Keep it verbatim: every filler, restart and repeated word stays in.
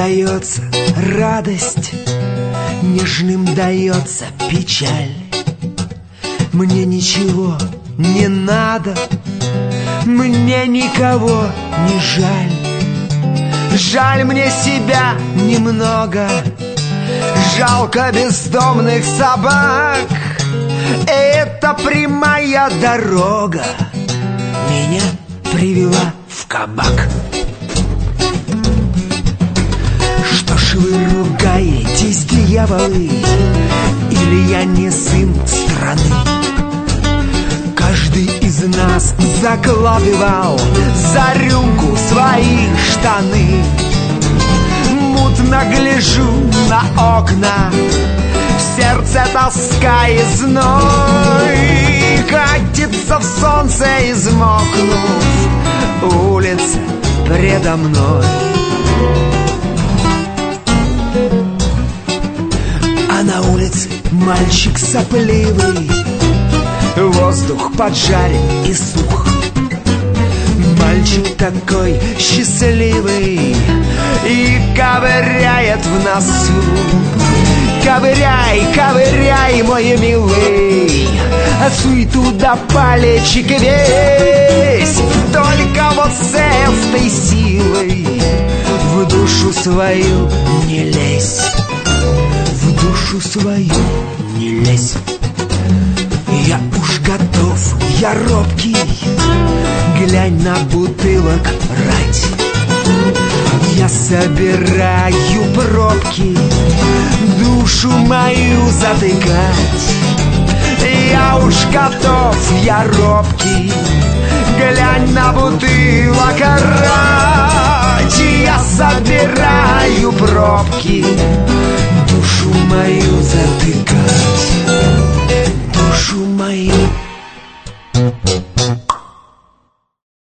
дается радость, нежным дается печаль. Мне ничего не надо, мне никого не жаль. Жаль мне себя немного, жалко бездомных собак. Это прямая дорога меня привела в кабак. Что ж вы ругаетесь, дьяволы? Или я не сын страны? Каждый из нас закладывал за рюмку свои штаны. Мутно гляжу на окна, в сердце тоска и зной. Катится в солнце, измокнув, улица предо мной. А на улице мальчик сопливый, воздух поджарен и сух. Мальчик такой счастливый и ковыряет в носу. Ковыряй, ковыряй, мой милый, суй туда палечек весь. Только вот с этой силой в душу свою не лезь, в душу свою не лезь. Я уж готов, я робкий, глянь на бутылок рать. Я собираю пробки, душу мою затыкать. Я уж готов, я робкий, глянь на бутылок рать. Я собираю пробки, душу мою затыкать.